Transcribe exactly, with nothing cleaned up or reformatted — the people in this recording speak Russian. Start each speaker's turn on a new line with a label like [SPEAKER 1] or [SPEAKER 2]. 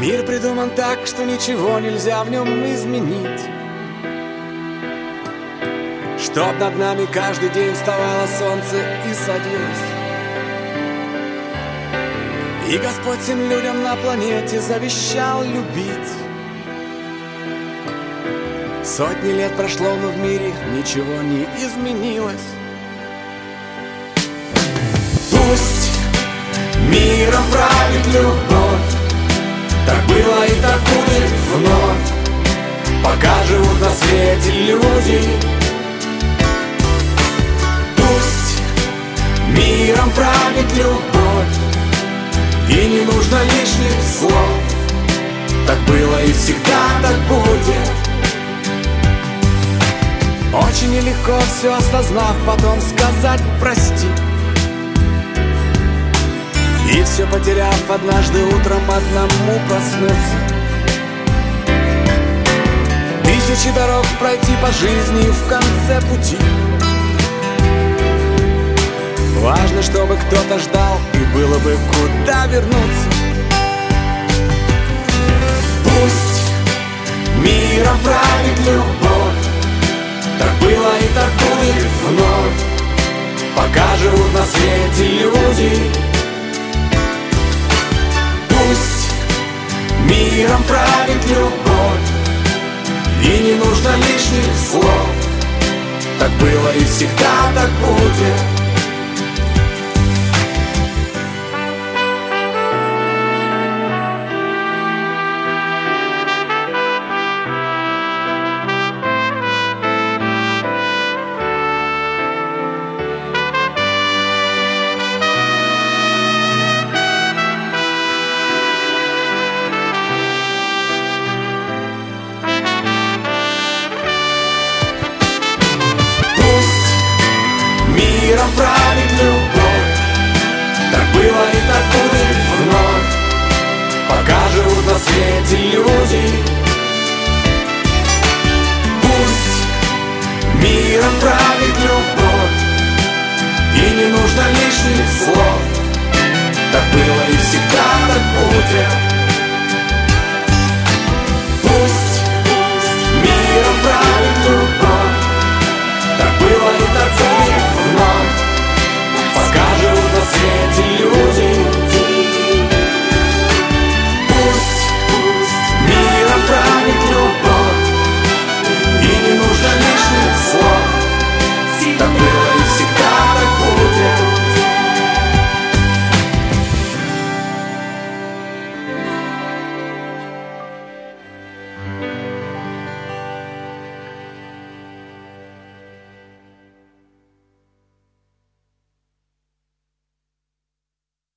[SPEAKER 1] Мир придуман так, что ничего нельзя в нем изменить. Чтоб над нами каждый день вставало солнце и садилось. И Господь всем людям на планете завещал любить. Сотни лет прошло, но в мире ничего не изменилось. Пусть миром правит любовь, так было и так будет вновь, пока живут на свете люди. Пусть миром правит любовь, и не нужно лишних слов. Так было и всегда так будет. Очень нелегко все осознав, потом сказать прости. И все потеряв, однажды утром одному проснуться. Тысячи дорог пройти по жизни в конце пути. Важно, чтобы кто-то ждал, и было бы куда вернуться. Пусть миром правит любовь, так было и так будет вновь, пока живут на свете люди. Пусть миром правит любовь, и не нужно лишних слов. Так было и всегда так будет.